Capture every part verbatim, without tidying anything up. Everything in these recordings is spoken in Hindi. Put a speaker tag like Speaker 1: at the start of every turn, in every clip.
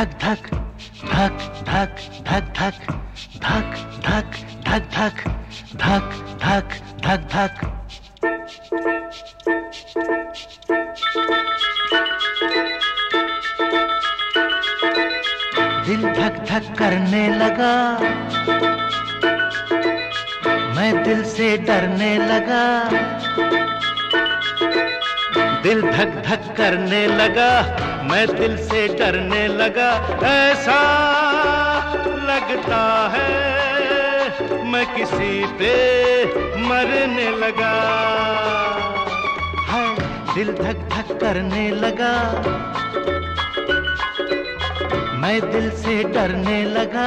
Speaker 1: धक धक धक धक धक धक धक धक धक धक धक धक धक धक। दिल धक धक करने लगा, मैं दिल से डरने लगा। दिल धक धक करने लगा, मैं दिल से डरने लगा। ऐसा लगता है मैं किसी पे मरने लगा। है दिल धक धक करने लगा, मैं दिल से डरने लगा।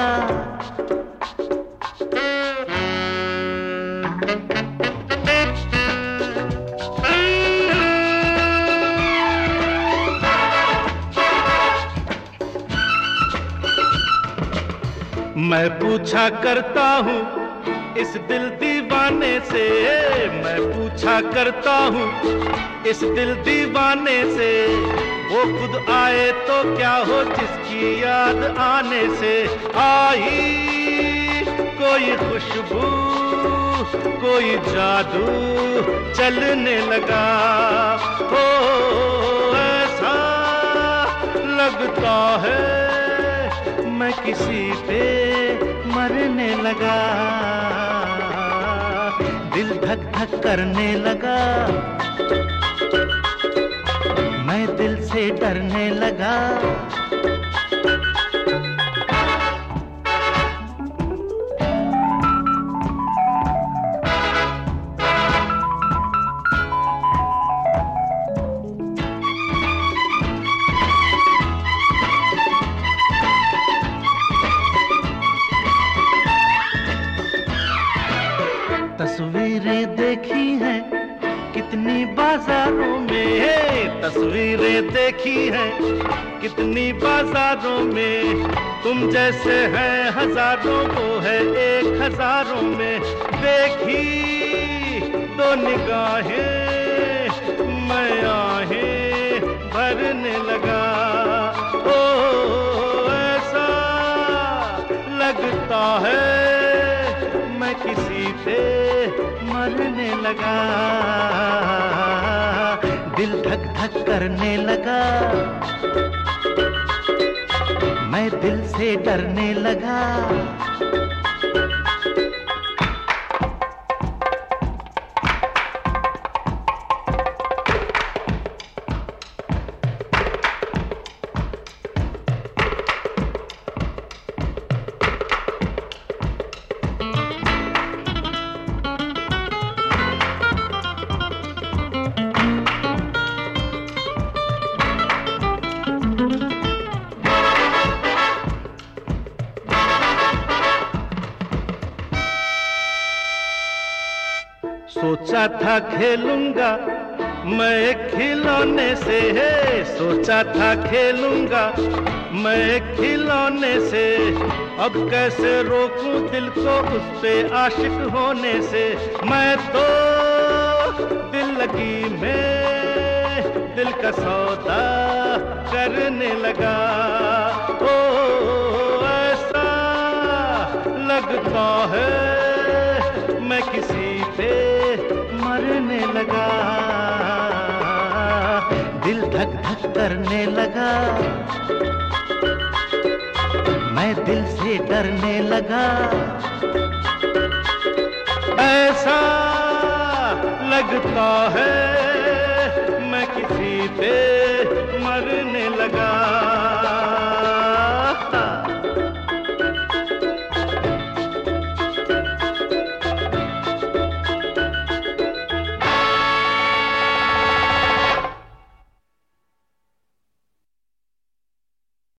Speaker 1: मैं पूछा करता हूँ इस दिल दीवाने से, मैं पूछा करता हूँ इस दिल दीवाने से, वो खुद आए तो क्या हो जिसकी याद आने से। आई कोई खुशबू कोई जादू चलने लगा। ओ ऐसा लगता है मैं किसी पे मरने लगा। दिल धक धक करने लगा, मैं दिल से डरने लगा। तस्वीरें देखी हैं कितनी बाजारों में, तस्वीरें देखी हैं कितनी बाजारों में। तुम जैसे हैं हजारों वो है एक हजारों में। देखी तो निगाहें मैं आहें भरने लगा। ओ ऐसा लगता है मैं किसी पे मरने लगा। दिल धक धक करने लगा, मैं दिल से डरने लगा। सोचा था खेलूंगा मैं खिलौने से, है सोचा था खेलूंगा मैं खिलौने से। अब कैसे रोकूं दिल को उस पे आशिक होने से। मैं तो दिल लगी में दिल का सौदा करने लगा। ओ ऐसा लगता है मैं किसी पे मरने लगा। दिल धक धक करने लगा, मैं दिल से डरने लगा। ऐसा लगता है